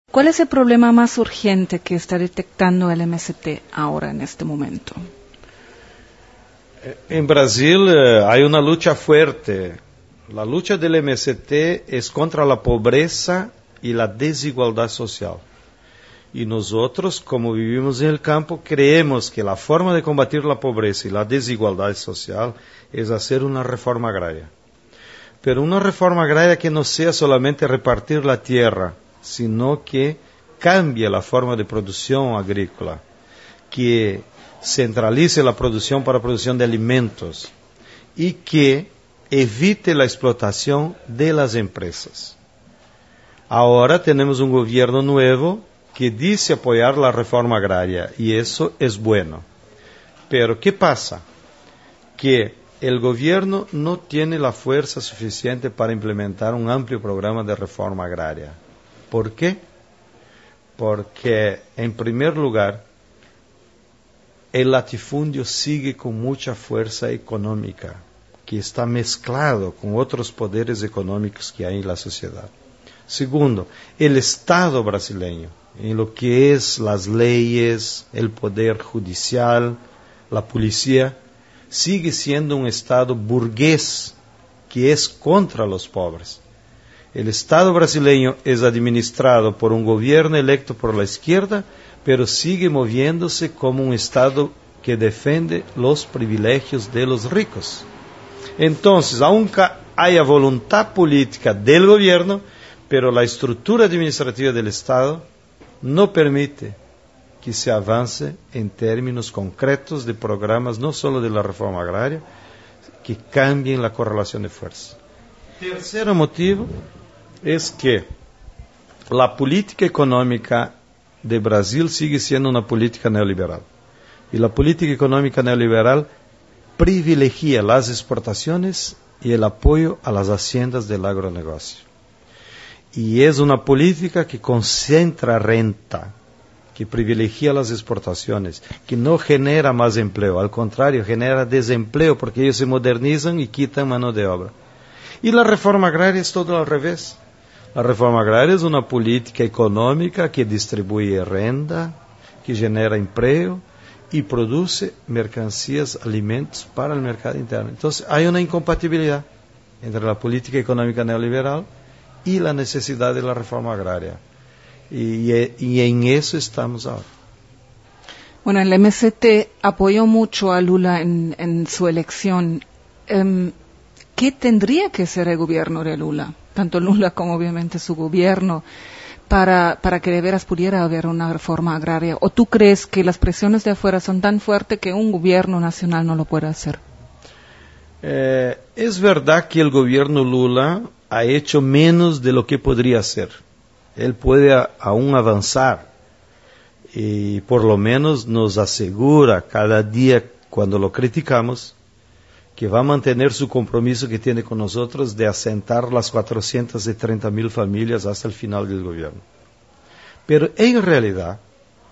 ¿Cuál es el problema más urgente que está detectando el MST ahora en este momento? En Brasil hay una lucha fuerte. La lucha del MST es contra la pobreza y la desigualdad social. Y nosotros, como vivimos en el campo, creemos que la forma de combatir la pobreza y la desigualdad social es hacer una reforma agraria. Pero una reforma agraria que no sea solamente repartir la tierra, sino que cambie la forma de producción agrícola, que centralice la producción para producción de alimentos y que evite la explotación de las empresas. Ahora tenemos un gobierno nuevo que dice apoyar la reforma agraria y eso es bueno. Pero ¿qué pasa? Que el gobierno no tiene la fuerza suficiente para implementar un amplio programa de reforma agraria. ¿Por qué? Porque, en primer lugar, el latifundio sigue con mucha fuerza económica, que está mezclado con otros poderes económicos que hay en la sociedad. Segundo, el Estado brasileño, en lo que es las leyes, el poder judicial, la policía, sigue siendo un Estado burgués que es contra los pobres. El Estado brasileño es administrado por un gobierno electo por la izquierda, pero sigue moviéndose como un Estado que defiende los privilegios de los ricos. Entonces, aunque haya voluntad política del gobierno, pero la estructura administrativa del Estado no permite que se avance en términos concretos de programas, no solo de la reforma agraria, que cambien la correlación de fuerza. Tercer motivo es que la política económica de Brasil sigue siendo una política neoliberal. Y la política económica neoliberal privilegia las exportaciones y el apoyo a las haciendas del agronegocio. Y es una política que concentra renta, que privilegia las exportaciones, que no genera más empleo, al contrario, genera desempleo porque ellos se modernizan y quitan mano de obra. Y la reforma agraria es todo al revés. La reforma agraria es una política económica que distribuye renta, que genera empleo y produce mercancías, alimentos para el mercado interno. Entonces hay una incompatibilidad entre la política económica neoliberal y la necesidad de la reforma agraria. Y en eso estamos ahora. Bueno, el MST apoyó mucho a Lula en su elección. ¿Qué tendría que hacer el gobierno de Lula? Tanto Lula como obviamente su gobierno, para que de veras pudiera haber una reforma agraria. ¿O tú crees que las presiones de afuera son tan fuertes que un gobierno nacional no lo puede hacer? Es verdad que el gobierno Lula ha hecho menos de lo que podría hacer. Él puede aún avanzar y por lo menos nos asegura cada día cuando lo criticamos que va a mantener su compromiso que tiene con nosotros de asentar las 430,000 familias hasta el final del gobierno. Pero en realidad,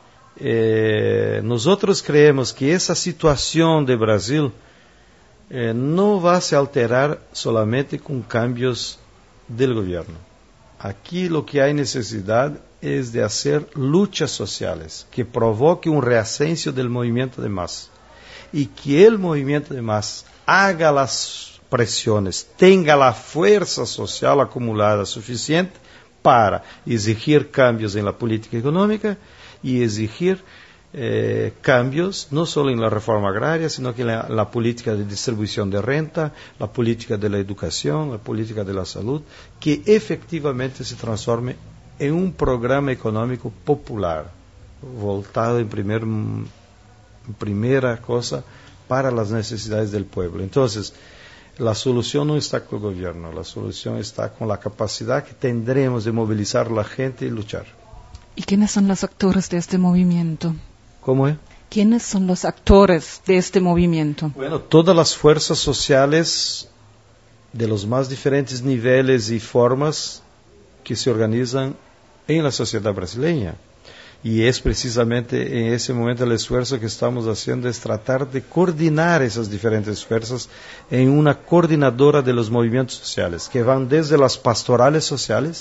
nosotros creemos que esa situación de Brasil no va a se alterar solamente con cambios del gobierno. Aquí lo que hay necesidad es de hacer luchas sociales que provoque un reascenso del movimiento de masas y que el movimiento de masas haga las presiones, tenga la fuerza social acumulada suficiente para exigir cambios en la política económica y exigir cambios no solo en la reforma agraria, sino que en la política de distribución de renta, la política de la educación, la política de la salud, que efectivamente se transforme en un programa económico popular, voltado en primera cosa para las necesidades del pueblo. Entonces, la solución no está con el gobierno, la solución está con la capacidad que tendremos de movilizar a la gente y luchar. ¿Y quiénes son los actores de este movimiento? ¿Cómo es? ¿Quiénes son los actores de este movimiento? Bueno, todas las fuerzas sociales de los más diferentes niveles y formas que se organizan en la sociedad brasileña. Y es precisamente en ese momento el esfuerzo que estamos haciendo es tratar de coordinar esas diferentes fuerzas en una coordinadora de los movimientos sociales, que van desde las pastorales sociales,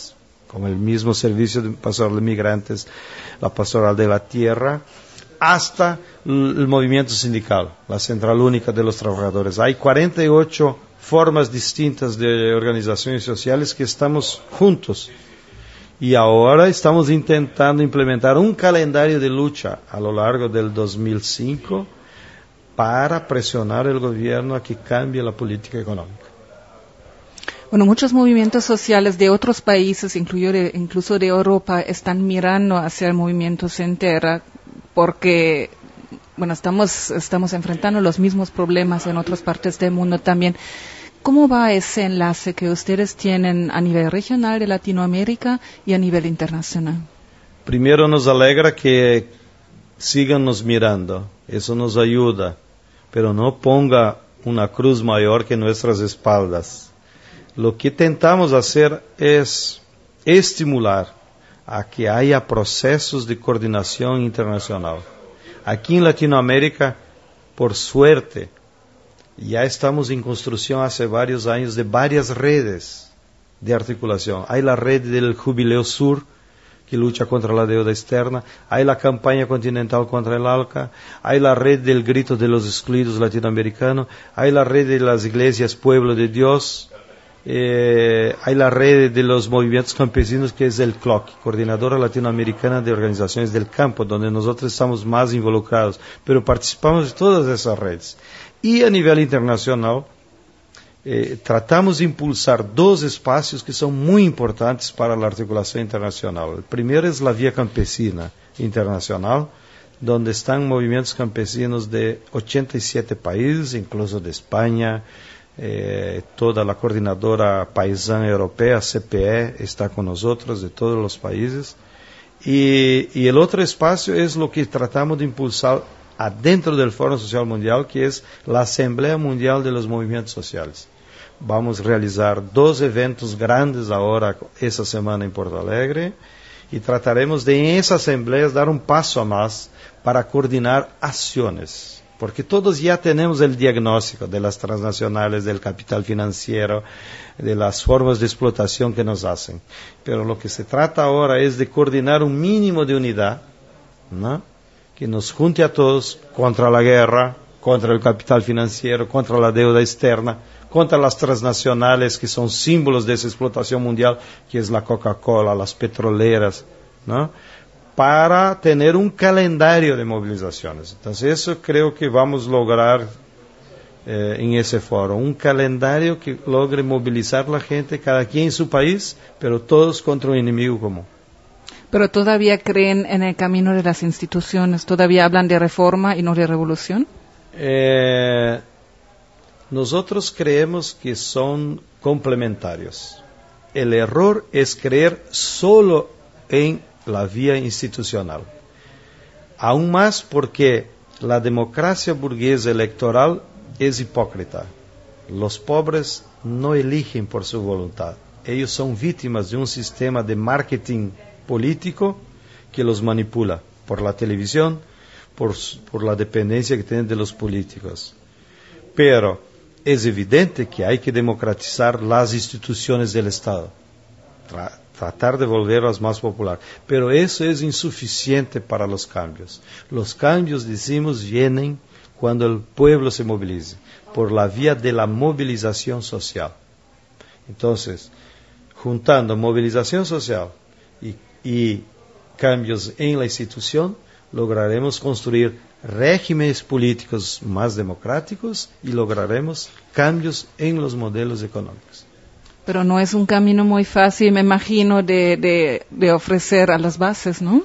como el mismo servicio de pastoral de migrantes, la pastoral de la tierra, hasta el movimiento sindical, la Central Única de los Trabajadores. Hay 48 formas distintas de organizaciones sociales que estamos juntos. Y ahora estamos intentando implementar un calendario de lucha a lo largo del 2005 para presionar al gobierno a que cambie la política económica. Bueno, muchos movimientos sociales de otros países, incluso de Europa, están mirando hacia el movimiento Sin Terra porque, bueno, estamos enfrentando los mismos problemas en otras partes del mundo también. ¿Cómo va ese enlace que ustedes tienen a nivel regional de Latinoamérica y a nivel internacional? Primero nos alegra que sigan nos mirando, eso nos ayuda, pero no ponga una cruz mayor que nuestras espaldas. Lo que tentamos hacer es estimular a que haya procesos de coordinación internacional. Aquí en Latinoamérica, por suerte, ya estamos en construcción hace varios años de varias redes de articulación. Hay la red del Jubileo Sur, que lucha contra la deuda externa, hay la campaña continental contra el ALCA, hay la red del Grito de los Excluidos latinoamericano, hay la red de las iglesias Pueblo de Dios, hay la red de los movimientos campesinos que es el CLOC, Coordinadora Latinoamericana de Organizaciones del Campo, donde nosotros estamos más involucrados, pero participamos de todas esas redes. Y a nivel internacional, tratamos de impulsar dos espacios que son muy importantes para la articulación internacional. El primero es la Vía Campesina Internacional, donde están movimientos campesinos de 87 países, incluso de España, toda la coordinadora paisana europea, CPE, está con nosotros, de todos los países. Y el otro espacio es lo que tratamos de impulsar adentro del Foro Social Mundial, que es la Asamblea Mundial de los Movimientos Sociales. Vamos a realizar 2 eventos grandes ahora, esa semana en Porto Alegre, y trataremos de en esa asamblea dar un paso más para coordinar acciones. Porque todos ya tenemos el diagnóstico de las transnacionales, del capital financiero, de las formas de explotación que nos hacen. Pero lo que se trata ahora es de coordinar un mínimo de unidad, ¿no?, que nos junte a todos contra la guerra, contra el capital financiero, contra la deuda externa, contra las transnacionales que son símbolos de esa explotación mundial, que es la Coca-Cola, las petroleras, ¿no?, para tener un calendario de movilizaciones. Entonces eso creo que vamos a lograr en ese foro, un calendario que logre movilizar la gente, cada quien en su país, pero todos contra un enemigo común. ¿Pero todavía creen en el camino de las instituciones? ¿Todavía hablan de reforma y no de revolución? Nosotros creemos que son complementarios. El error es creer solo en la vía institucional. Aún más porque la democracia burguesa electoral es hipócrita. Los pobres no eligen por su voluntad. Ellos son víctimas de un sistema de marketing político que los manipula por la televisión, por la dependencia que tienen de los políticos. Pero es evidente que hay que democratizar las instituciones del Estado, tratar de volverlas más populares. Pero eso es insuficiente para los cambios. Los cambios, decimos, vienen cuando el pueblo se movilice, por la vía de la movilización social. Entonces, juntando movilización social y cambios en la institución, lograremos construir regímenes políticos más democráticos y lograremos cambios en los modelos económicos. Pero no es un camino muy fácil, me imagino, de ofrecer a las bases, ¿no?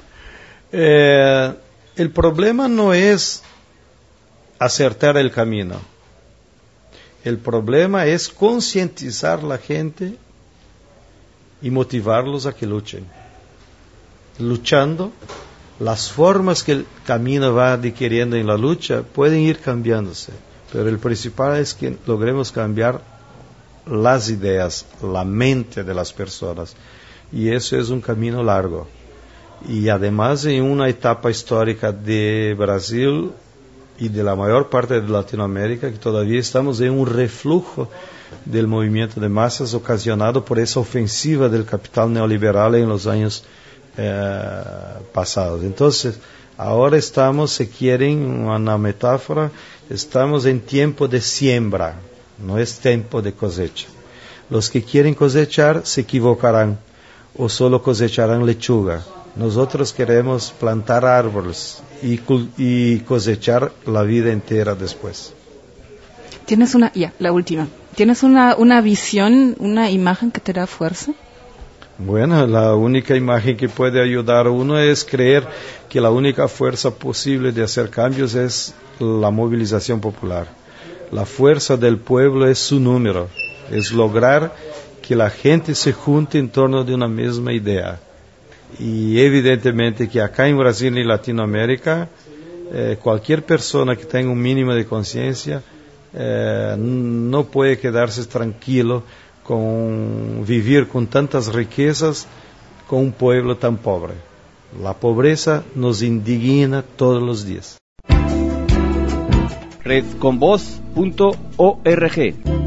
El problema no es acertar el camino. El problema es concientizar a la gente y motivarlos a que luchen. Luchando, las formas que el camino va adquiriendo en la lucha pueden ir cambiándose, pero el principal es que logremos cambiar las ideas, la mente de las personas, y eso es un camino largo. Y además en una etapa histórica de Brasil y de la mayor parte de Latinoamérica, que todavía estamos en un reflujo del movimiento de masas ocasionado por esa ofensiva del capital neoliberal en los años pasados. Entonces, ahora estamos, si quieren, una metáfora, estamos en tiempo de siembra, no es tiempo de cosecha. Los que quieren cosechar se equivocarán o solo cosecharán lechuga. Nosotros queremos plantar árboles y cosechar la vida entera después. ¿Tienes la última. ¿Tienes una visión, una imagen que te da fuerza? Bueno, la única imagen que puede ayudar a uno es creer que la única fuerza posible de hacer cambios es la movilización popular. La fuerza del pueblo es su número, es lograr que la gente se junte en torno de una misma idea. Y evidentemente que acá en Brasil y Latinoamérica, cualquier persona que tenga un mínimo de conciencia no puede quedarse tranquilo con vivir con tantas riquezas con un pueblo tan pobre. La pobreza nos indigna todos los días. redconvoz.org